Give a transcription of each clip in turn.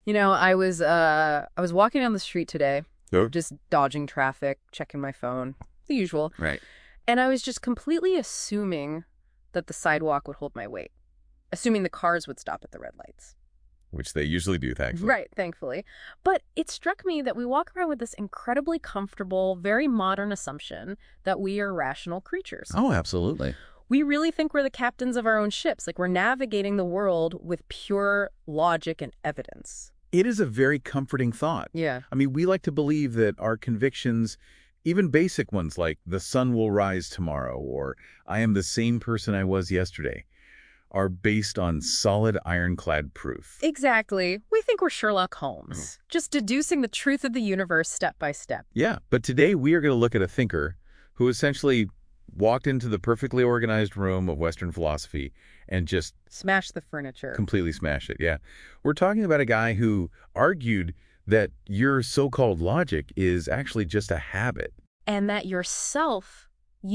I was walking down the street today, Oh. just dodging traffic, checking my phone, the usual. Right. And I was just completely assuming that the sidewalk would hold my weight, assuming the cars would stop at the red lights. Which they usually do, thankfully. Right, thankfully. But it struck me that we walk around with this incredibly comfortable, very modern assumption that we are rational creatures. Oh, absolutely. We really think we're the captains of our own ships, like we're navigating the world with pure logic and evidence. It is a very comforting thought. Yeah. I mean, we like to believe that our convictions, even basic ones like the sun will rise tomorrow or I am the same person I was yesterday, are based on solid ironclad proof. Exactly. We think we're Sherlock Holmes, just deducing the truth of the universe step by step. Yeah, but today we are going to look at a thinker who essentially walked into the perfectly organized room of Western philosophy and just Smash the furniture. completely smashed it. Yeah. We're talking about a guy who argued that your so-called logic is actually just a habit. And that yourself,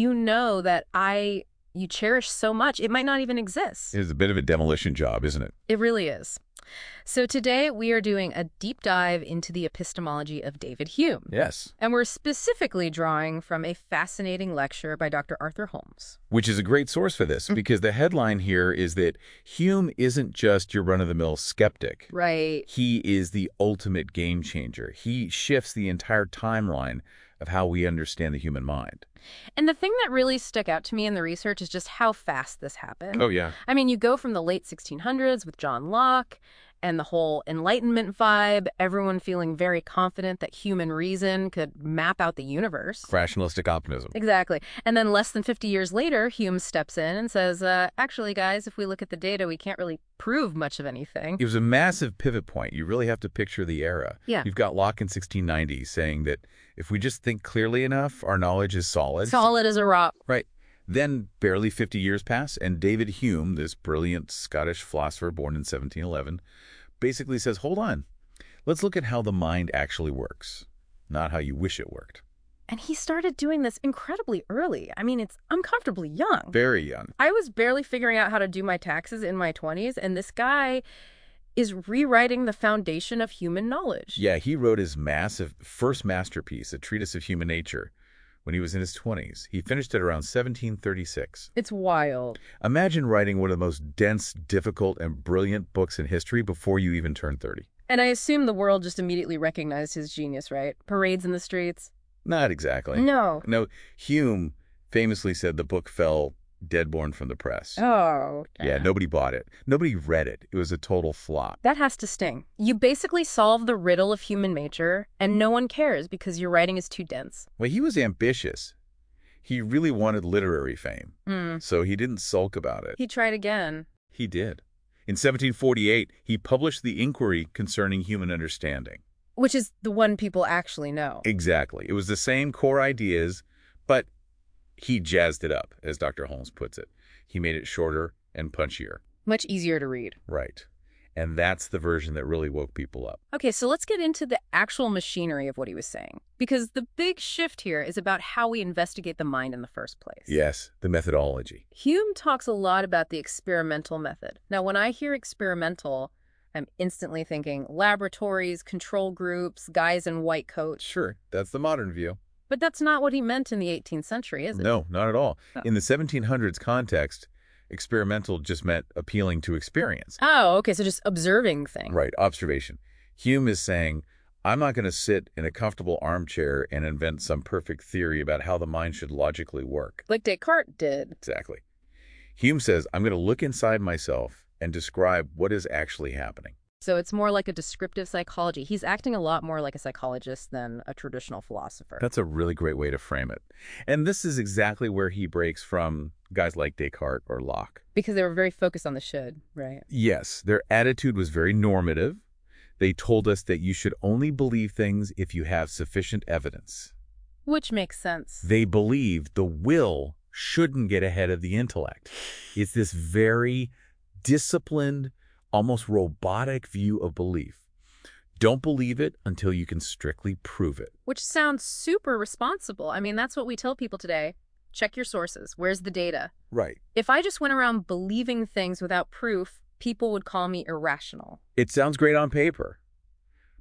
that you cherish so much, it might not even exist. It's a bit of a demolition job, isn't it? It really is. So today we are doing a deep dive into the epistemology of David Hume. Yes. And we're specifically drawing from a fascinating lecture by Dr. Arthur Holmes. Which is a great source for this, because the headline here is that Hume isn't just your run-of-the-mill skeptic. Right. He is the ultimate game changer. He shifts the entire timeline of how we understand the human mind. And the thing that really stuck out to me in the research is just how fast this happened. Oh, yeah. I mean, you go from the late 1600s with John Locke and the whole Enlightenment vibe, everyone feeling very confident that human reason could map out the universe. Rationalistic optimism. Exactly. And then less than 50 years later, Hume steps in and says, actually, guys, if we look at the data, we can't really prove much of anything. It was a massive pivot point. You really have to picture the era. Yeah. You've got Locke in 1690 saying that if we just think clearly enough, our knowledge is solid. Solid as a rock. Right. Then barely 50 years pass, and David Hume, this brilliant Scottish philosopher born in 1711, basically says, hold on, let's look at how the mind actually works, not how you wish it worked. And he started doing this incredibly early. I mean, it's uncomfortably young. Very young. I was barely figuring out how to do my taxes in my 20s, and this guy is rewriting the foundation of human knowledge. Yeah, he wrote his massive first masterpiece, A Treatise of Human Nature, when he was in his 20s. He finished it around 1736. It's wild. Imagine writing one of the most dense, difficult, and brilliant books in history before you even turn 30. And I assume the world just immediately recognized his genius, right? Parades in the streets. Not exactly. No. No, Hume famously said the book fell dead-born from the press. Oh. Yeah, nobody bought it. Nobody read it. It was a total flop. That has to sting. You basically solve the riddle of human nature, and no one cares because your writing is too dense. Well, he was ambitious. He really wanted literary fame, so he didn't sulk about it. He tried again. He did. In 1748, he published the Inquiry Concerning Human Understanding. Which is the one people actually know. Exactly. It was the same core ideas, but he jazzed it up, as Dr. Holmes puts it. He made it shorter and punchier. Much easier to read. Right. And that's the version that really woke people up. Okay, so let's get into the actual machinery of what he was saying. Because the big shift here is about how we investigate the mind in the first place. Yes, the methodology. Hume talks a lot about the experimental method. Now, when I hear experimental, I'm instantly thinking laboratories, control groups, guys in white coats. Sure, that's the modern view. But that's not what he meant in the 18th century, is it? No, not at all. Oh. In the 1700s context, experimental just meant appealing to experience. Oh, okay, so just observing things. Right, observation. Hume is saying, I'm not going to sit in a comfortable armchair and invent some perfect theory about how the mind should logically work. Like Descartes did. Exactly. Hume says, I'm going to look inside myself and describe what is actually happening. So it's more like a descriptive psychology. He's acting a lot more like a psychologist than a traditional philosopher. That's a really great way to frame it. And this is exactly where he breaks from guys like Descartes or Locke. Because they were very focused on the should, right? Yes, their attitude was very normative. They told us that you should only believe things if you have sufficient evidence. Which makes sense. They believed the will shouldn't get ahead of the intellect. It's this very disciplined, almost robotic view of belief. Don't believe it until you can strictly prove it. Which sounds super responsible. I mean, that's what we tell people today. Check your sources. Where's the data? Right. If I just went around believing things without proof, people would call me irrational. It sounds great on paper.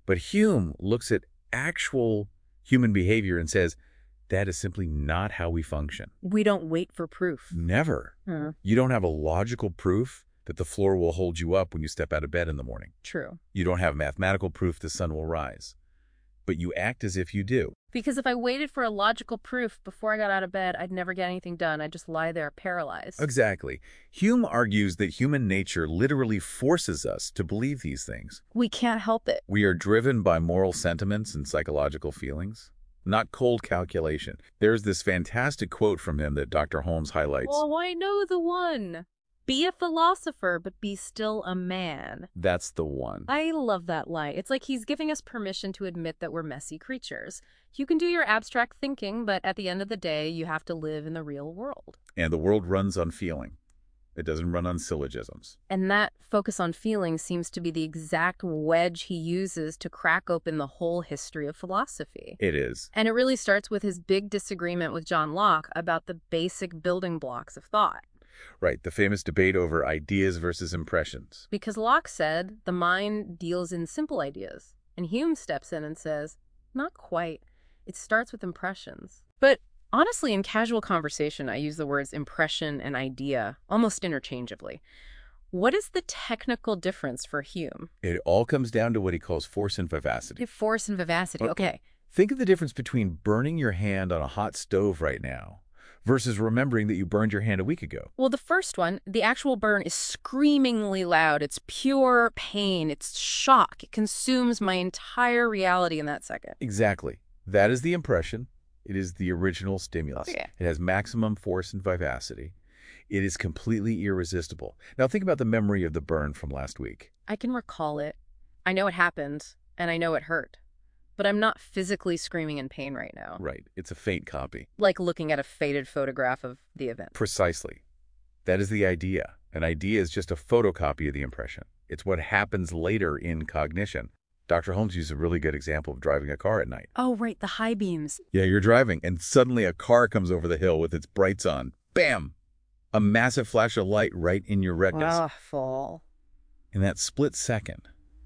But Hume looks at actual human behavior and says, that is simply not how we function. We don't wait for proof. Never. You don't have a logical proof that the floor will hold you up when you step out of bed in the morning. True. You don't have mathematical proof the sun will rise. But you act as if you do. Because if I waited for a logical proof before I got out of bed, I'd never get anything done. I'd just lie there paralyzed. Exactly. Hume argues that human nature literally forces us to believe these things. We can't help it. We are driven by moral sentiments and psychological feelings, not cold calculation. There's this fantastic quote from him that Dr. Holmes highlights. Oh, I know the one. Be a philosopher, but be still a man. That's the one. I love that line. It's like he's giving us permission to admit that we're messy creatures. You can do your abstract thinking, but at the end of the day, you have to live in the real world. And the world runs on feeling. It doesn't run on syllogisms. And that focus on feeling seems to be the exact wedge he uses to crack open the whole history of philosophy. It is. And it really starts with his big disagreement with John Locke about the basic building blocks of thought. Right, the famous debate over ideas versus impressions. Because Locke said the mind deals in simple ideas. And Hume steps in and says, not quite. It starts with impressions. But honestly, in casual conversation, I use the words impression and idea almost interchangeably. What is the technical difference for Hume? It all comes down to what he calls force and vivacity. Force and vivacity, okay. Think of the difference between burning your hand on a hot stove right now versus remembering that you burned your hand a week ago. Well, the first one, the actual burn is screamingly loud. It's pure pain. It's shock. It consumes my entire reality in that second. Exactly. That is the impression. It is the original stimulus. Okay. It has maximum force and vivacity. It is completely irresistible. Now think about the memory of the burn from last week. I can recall it. I know it happened, and I know it hurt. But I'm not physically screaming in pain right now. Right. It's a faint copy. Like looking at a faded photograph of the event. Precisely. That is the idea. An idea is just a photocopy of the impression. It's what happens later in cognition. Dr. Holmes used a really good example of driving a car at night. Oh, right, the high beams. Yeah, you're driving, and suddenly a car comes over the hill with its brights on. Bam! A massive flash of light right in your retinas. Awful. In that split second,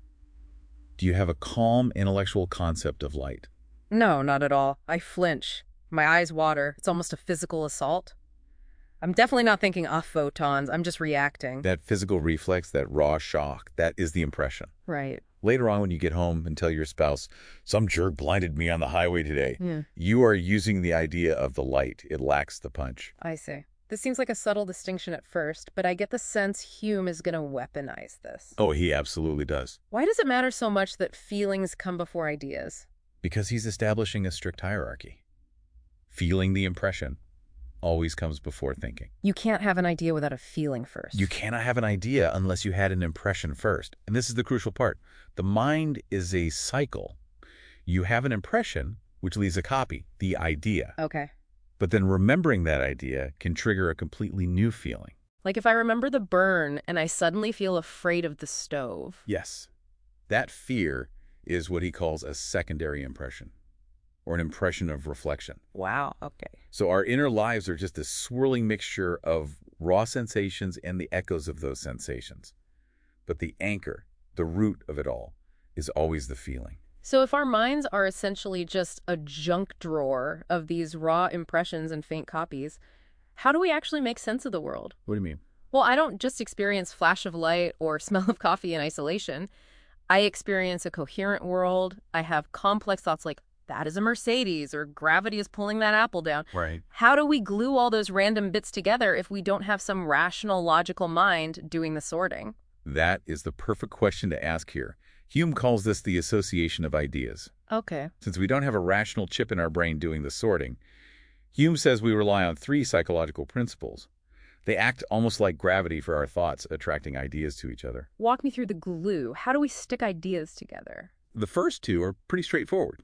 do you have a calm intellectual concept of light? No, not at all. I flinch. My eyes water. It's almost a physical assault. I'm definitely not thinking, photons. I'm just reacting. That physical reflex, that raw shock, that is the impression. Right. Later on when you get home and tell your spouse, some jerk blinded me on the highway today, Yeah. You are using the idea of the light. It lacks the punch. I see. This seems like a subtle distinction at first, but I get the sense Hume is going to weaponize this. Oh, he absolutely does. Why does it matter so much that feelings come before ideas? Because he's establishing a strict hierarchy. Feeling the impression always comes before thinking. You can't have an idea without a feeling first. You cannot have an idea unless you had an impression first. And this is the crucial part. The mind is a cycle. You have an impression, which leaves a copy, the idea. Okay. But then remembering that idea can trigger a completely new feeling. Like if I remember the burn and I suddenly feel afraid of the stove. Yes. That fear is what he calls a secondary impression, or an impression of reflection. Wow, okay. So our inner lives are just a swirling mixture of raw sensations and the echoes of those sensations. But the anchor, the root of it all, is always the feeling. So if our minds are essentially just a junk drawer of these raw impressions and faint copies, how do we actually make sense of the world? What do you mean? Well, I don't just experience flash of light or smell of coffee in isolation. I experience a coherent world. I have complex thoughts like, that is a Mercedes, or gravity is pulling that apple down. Right. How do we glue all those random bits together if we don't have some rational, logical mind doing the sorting? That is the perfect question to ask here. Hume calls this the association of ideas. Okay. Since we don't have a rational chip in our brain doing the sorting, Hume says we rely on 3 psychological principles. They act almost like gravity for our thoughts, attracting ideas to each other. Walk me through the glue. How do we stick ideas together? The first 2 are pretty straightforward.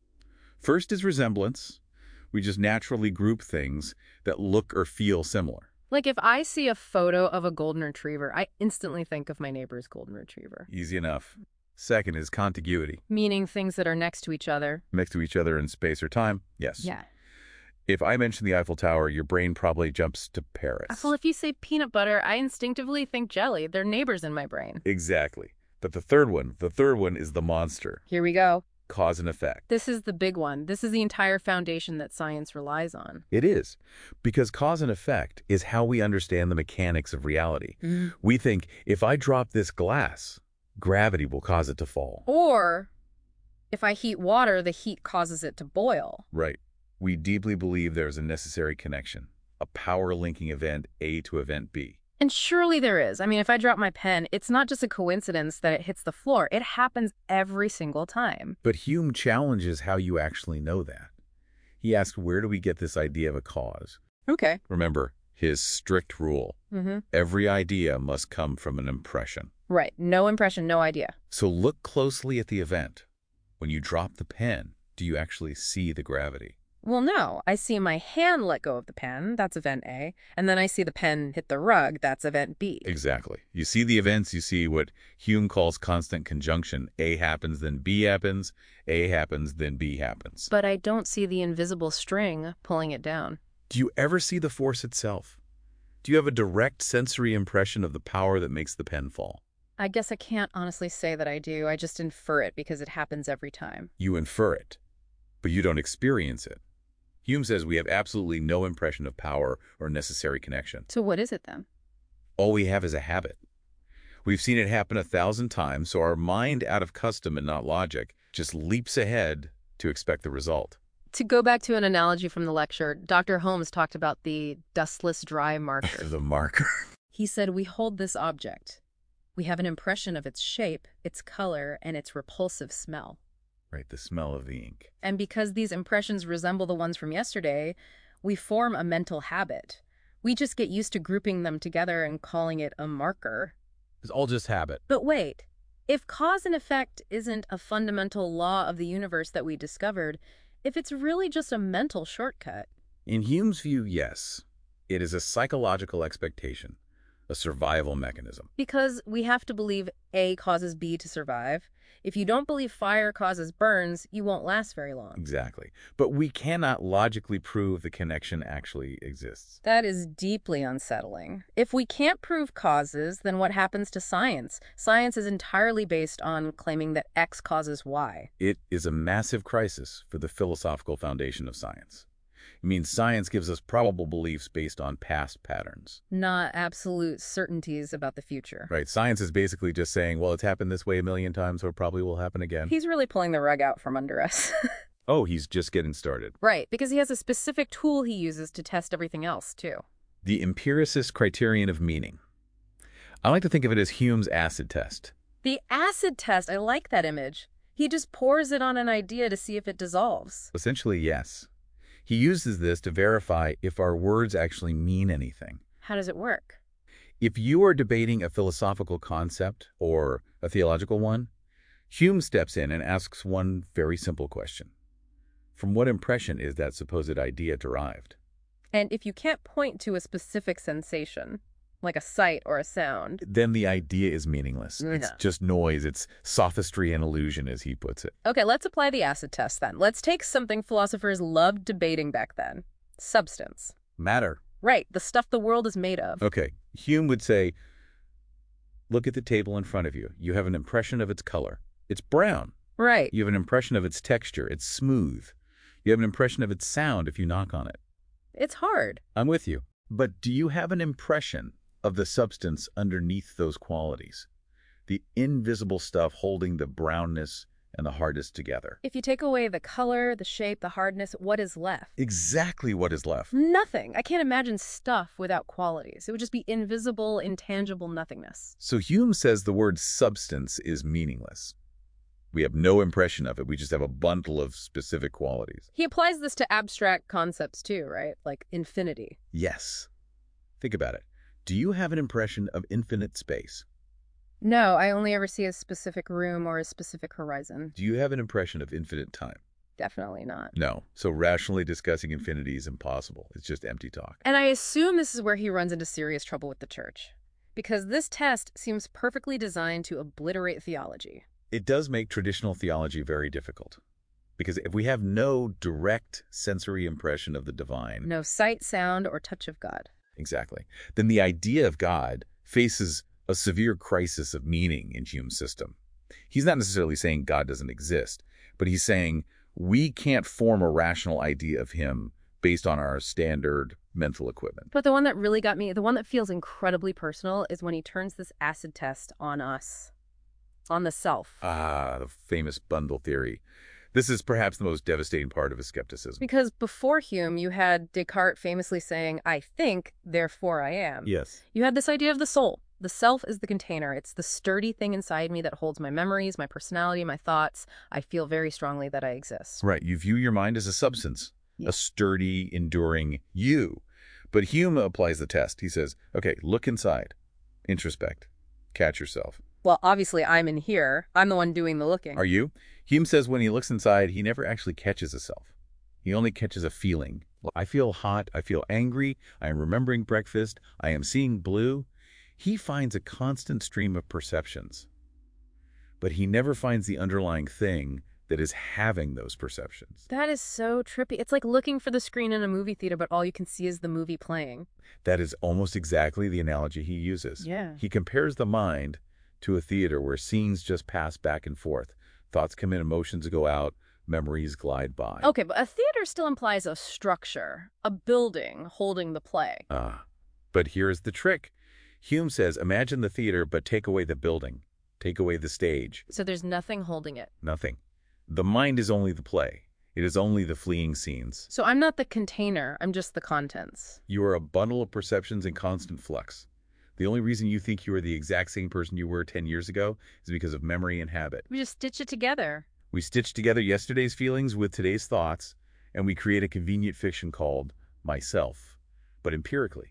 First is resemblance. We just naturally group things that look or feel similar. Like if I see a photo of a golden retriever, I instantly think of my neighbor's golden retriever. Easy enough. Second is contiguity. Meaning things that are next to each other. Next to each other in space or time? Yes. Yeah. If I mention the Eiffel Tower, your brain probably jumps to Paris. Well, if you say peanut butter, I instinctively think jelly. They're neighbors in my brain. Exactly. But the third one is the monster, Here we go. cause and effect. This is the big one. This is the entire foundation that science relies on. It is, because cause and effect is how we understand the mechanics of reality. We think, if I drop this glass, gravity will cause it to fall. Or, if I heat water, the heat causes it to boil. Right. We deeply believe there's a necessary connection, a power linking event A to event B. And surely there is. I mean, if I drop my pen, it's not just a coincidence that it hits the floor. It happens every single time. But Hume challenges how you actually know that. He asks, where do we get this idea of a cause? Okay. Remember, his strict rule. Every idea must come from an impression. Right. No impression, no idea. So look closely at the event. When you drop the pen, do you actually see the gravity? Well, no. I see my hand let go of the pen. That's event A. And then I see the pen hit the rug. That's event B. Exactly. You see the events, you see what Hume calls constant conjunction. A happens, then B happens. A happens, then B happens. But I don't see the invisible string pulling it down. Do you ever see the force itself? Do you have a direct sensory impression of the power that makes the pen fall? I guess I can't honestly say that I do. I just infer it because it happens every time. You infer it, but you don't experience it. Hume says we have absolutely no impression of power or necessary connection. So what is it then? All we have is a habit. We've seen it happen 1,000 times, so our mind, out of custom and not logic, just leaps ahead to expect the result. To go back to an analogy from the lecture, Dr. Holmes talked about the dustless dry marker. The marker. He said, we hold this object. We have an impression of its shape, its color, and its repulsive smell. Right, the smell of the ink. And because these impressions resemble the ones from yesterday, we form a mental habit. We just get used to grouping them together and calling it a marker. It's all just habit. But wait, if cause and effect isn't a fundamental law of the universe that we discovered, if it's really just a mental shortcut. In Hume's view, yes. It is a psychological expectation, a survival mechanism. Because we have to believe A causes B to survive. If you don't believe fire causes burns, you won't last very long. Exactly. But we cannot logically prove the connection actually exists. That is deeply unsettling. If we can't prove causes, then what happens to science? Science is entirely based on claiming that X causes Y. It is a massive crisis for the philosophical foundation of science. It means science gives us probable beliefs based on past patterns. Not absolute certainties about the future. Right. Science is basically just saying, well, it's happened this way 1,000,000 times, so it probably will happen again. He's really pulling the rug out from under us. Oh, he's just getting started. Right, because he has a specific tool he uses to test everything else, too. The empiricist criterion of meaning. I like to think of it as Hume's acid test. The acid test, I like that image. He just pours it on an idea to see if it dissolves. Essentially, yes. He uses this to verify if our words actually mean anything. How does it work? If you are debating a philosophical concept or a theological one, Hume steps in and asks one very simple question. From what impression is that supposed idea derived? And if you can't point to a specific sensation, like a sight or a sound, then the idea is meaningless. It's just noise. It's sophistry and illusion, as he puts it. Okay, let's apply the acid test then. Let's take something philosophers loved debating back then. Substance. Matter. Right, the stuff the world is made of. Okay, Hume would say, look at the table in front of you. You have an impression of its color. It's brown. Right. You have an impression of its texture. It's smooth. You have an impression of its sound if you knock on it. It's hard. I'm with you. But do you have an impression of the substance underneath those qualities? The invisible stuff holding the brownness and the hardness together. If you take away the color, the shape, the hardness, what is left? Exactly what is left. Nothing. I can't imagine stuff without qualities. It would just be invisible, intangible nothingness. So Hume says the word substance is meaningless. We have no impression of it. We just have a bundle of specific qualities. He applies this to abstract concepts too, right? Like infinity. Yes. Think about it. Do you have an impression of infinite space? No, I only ever see a specific room or a specific horizon. Do you have an impression of infinite time? Definitely not. No. So rationally discussing infinity is impossible. It's just empty talk. And I assume this is where he runs into serious trouble with the church. Because this test seems perfectly designed to obliterate theology. It does make traditional theology very difficult. Because if we have no direct sensory impression of the divine... No sight, sound, or touch of God. Exactly. Then the idea of God faces a severe crisis of meaning in Hume's system. He's not necessarily saying God doesn't exist, but he's saying we can't form a rational idea of him based on our standard mental equipment. But the one that really got me, the one that feels incredibly personal, is when he turns this acid test on us, on the self. The famous bundle theory. This is perhaps the most devastating part of his skepticism. Because before Hume, you had Descartes famously saying, I think, therefore I am. Yes. You had this idea of the soul. The self is the container. It's the sturdy thing inside me that holds my memories, my personality, my thoughts. I feel very strongly that I exist. Right. You view your mind as a substance, a sturdy, enduring you. But Hume applies the test. He says, okay, look inside, introspect, catch yourself. Well, obviously, I'm in here. I'm the one doing the looking. Are you? Hume says when he looks inside, he never actually catches a self. He only catches a feeling. I feel hot. I feel angry. I am remembering breakfast. I am seeing blue. He finds a constant stream of perceptions. But he never finds the underlying thing that is having those perceptions. That is so trippy. It's like looking for the screen in a movie theater, but all you can see is the movie playing. That is almost exactly the analogy he uses. Yeah. He compares the mind to a theater where scenes just pass back and forth. Thoughts come in, emotions go out, memories glide by. Okay, but a theater still implies a structure, a building holding the play. But here's the trick. Hume says, imagine the theater, but take away the building. Take away the stage. So there's nothing holding it. Nothing. The mind is only the play. It is only the fleeing scenes. So I'm not the container. I'm just the contents. You are a bundle of perceptions in constant flux. The only reason you think you are the exact same person you were 10 years ago is because of memory and habit. We just stitch it together. We stitch together yesterday's feelings with today's thoughts, and we create a convenient fiction called myself, but empirically.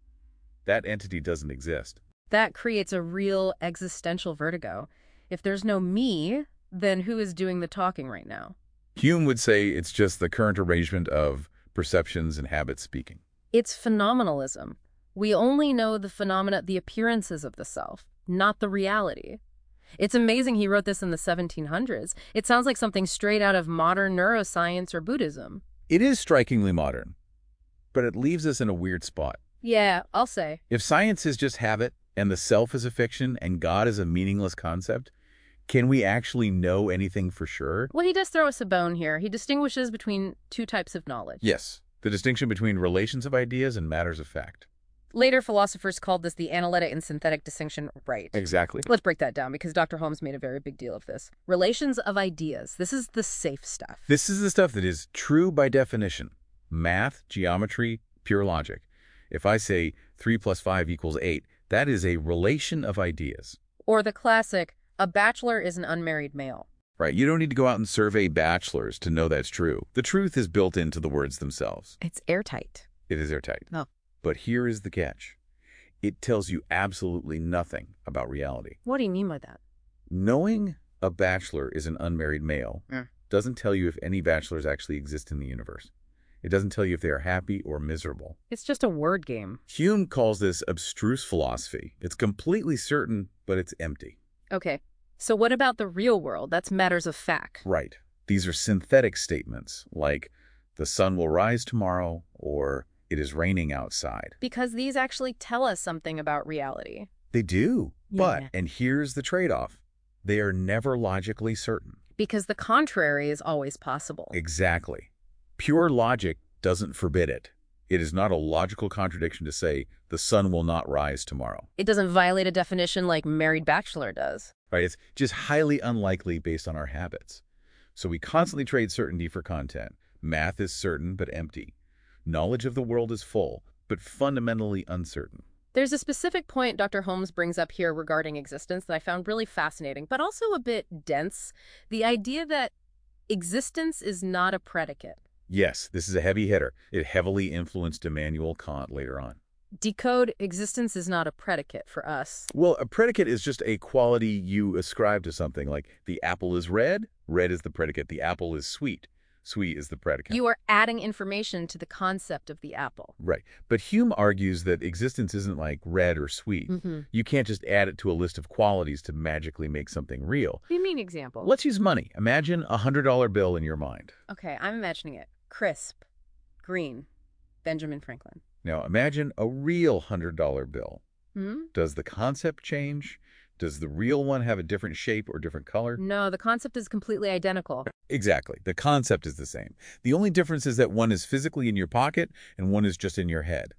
That entity doesn't exist. That creates a real existential vertigo. If there's no me, then who is doing the talking right now? Hume would say it's just the current arrangement of perceptions and habits speaking. It's phenomenalism. We only know the phenomena, the appearances of the self, not the reality. It's amazing he wrote this in the 1700s. It sounds like something straight out of modern neuroscience or Buddhism. It is strikingly modern, but it leaves us in a weird spot. Yeah, I'll say. If science is just habit, and the self is a fiction, and God is a meaningless concept, can we actually know anything for sure? Well, he does throw us a bone here. He distinguishes between two types of knowledge. Yes, the distinction between relations of ideas and matters of fact. Later philosophers called this the analytic and synthetic distinction, right? Exactly. Let's break that down because Dr. Holmes made a very big deal of this. Relations of ideas. This is the safe stuff. This is the stuff that is true by definition. Math, geometry, pure logic. If I say 3 + 5 = 8, that is a relation of ideas. Or the classic, a bachelor is an unmarried male. Right, you don't need to go out and survey bachelors to know that's true. The truth is built into the words themselves. It's airtight. It is airtight. Oh. But here is the catch. It tells you absolutely nothing about reality. What do you mean by that? Knowing a bachelor is an unmarried male doesn't tell you if any bachelors actually exist in the universe. It doesn't tell you if they are happy or miserable. It's just a word game. Hume calls this abstruse philosophy. It's completely certain, but it's empty. Okay, so what about the real world? That's matters of fact. Right. These are synthetic statements like, the sun will rise tomorrow, or it is raining outside. Because these actually tell us something about reality. They do. But, Yeah. and here's the trade-off, they are never logically certain. Because the contrary is always possible. Exactly. Pure logic doesn't forbid it. It is not a logical contradiction to say the sun will not rise tomorrow. It doesn't violate a definition like married bachelor does. Right? It's just highly unlikely based on our habits. So we constantly trade certainty for content. Math is certain but empty. Knowledge of the world is full, but fundamentally uncertain. There's a specific point Dr. Holmes brings up here regarding existence that I found really fascinating, but also a bit dense. The idea that existence is not a predicate. Yes, this is a heavy hitter. It heavily influenced Immanuel Kant later on. Decode, existence is not a predicate for us. Well, a predicate is just a quality you ascribe to something, like the apple is red, red is the predicate. The apple is sweet, sweet is the predicate. You are adding information to the concept of the apple. Right. But Hume argues that existence isn't like red or sweet. You can't just add it to a list of qualities to magically make something real. What do you mean example? Let's use money. Imagine a $100 bill in your mind. Okay, I'm imagining it. Crisp. Green. Benjamin Franklin. Now imagine a real $100 bill. Hmm? Does the concept change? Does the real one have a different shape or different color? No, the concept is completely identical. Exactly. The concept is the same. The only difference is that one is physically in your pocket and one is just in your head.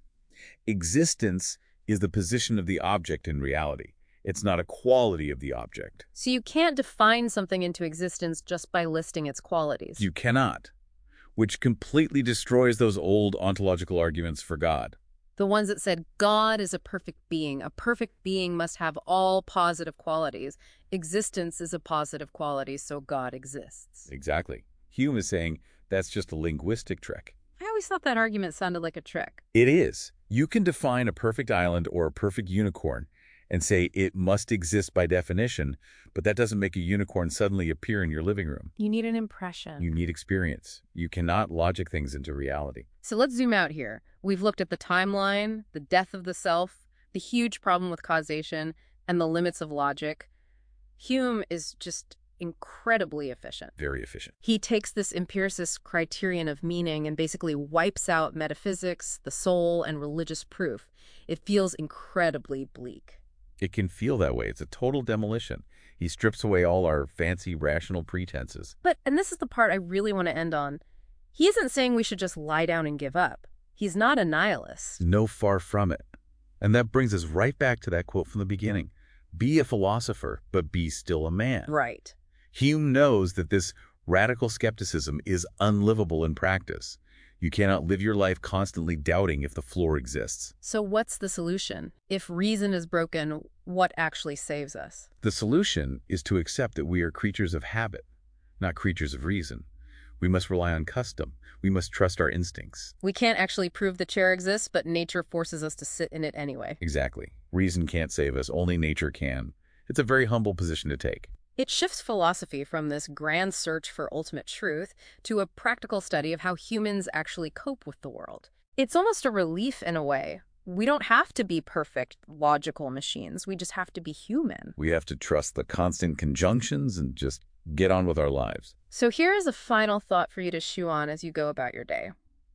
Existence is the position of the object in reality. It's not a quality of the object. So you can't define something into existence just by listing its qualities. You cannot, which completely destroys those old ontological arguments for God. The ones that said God is a perfect being. A perfect being must have all positive qualities. Existence is a positive quality, so God exists. Exactly. Hume is saying that's just a linguistic trick. I always thought that argument sounded like a trick. It is. You can define a perfect island or a perfect unicorn and say it must exist by definition, but that doesn't make a unicorn suddenly appear in your living room. You need an impression. You need experience. You cannot logic things into reality. So let's zoom out here. We've looked at the timeline, the death of the self, the huge problem with causation, and the limits of logic. Hume is just incredibly efficient. Very efficient. He takes this empiricist criterion of meaning and basically wipes out metaphysics, the soul, and religious proof. It feels incredibly bleak. It can feel that way. It's a total demolition. He strips away all our fancy rational pretenses. But, and this is the part I really want to end on, he isn't saying we should just lie down and give up. He's not a nihilist. No, far from it. And that brings us right back to that quote from the beginning. Be a philosopher, but be still a man. Right. Hume knows that this radical skepticism is unlivable in practice. You cannot live your life constantly doubting if the floor exists. So what's the solution? If reason is broken, what actually saves us? The solution is to accept that we are creatures of habit, not creatures of reason. We must rely on custom. We must trust our instincts. We can't actually prove the chair exists, but nature forces us to sit in it anyway. Exactly. Reason can't save us. Only nature can. It's a very humble position to take. It shifts philosophy from this grand search for ultimate truth to a practical study of how humans actually cope with the world. It's almost a relief in a way. We don't have to be perfect, logical machines. We just have to be human. We have to trust the constant conjunctions and just get on with our lives. So here is a final thought for you to chew on as you go about your day.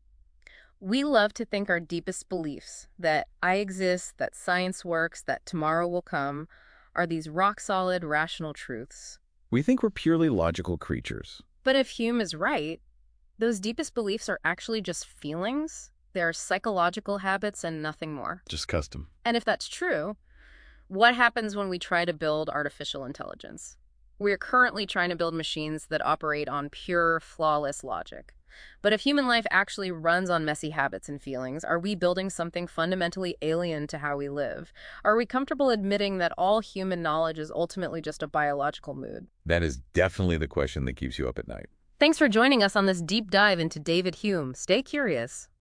We love to think our deepest beliefs, that I exist, that science works, that tomorrow will come, are these rock-solid, rational truths. We think we're purely logical creatures. But if Hume is right, those deepest beliefs are actually just feelings. They're psychological habits and nothing more. Just custom. And if that's true, what happens when we try to build artificial intelligence? We're currently trying to build machines that operate on pure, flawless logic. But if human life actually runs on messy habits and feelings, are we building something fundamentally alien to how we live? Are we comfortable admitting that all human knowledge is ultimately just a biological mood? That is definitely the question that keeps you up at night. Thanks for joining us on this deep dive into David Hume. Stay curious.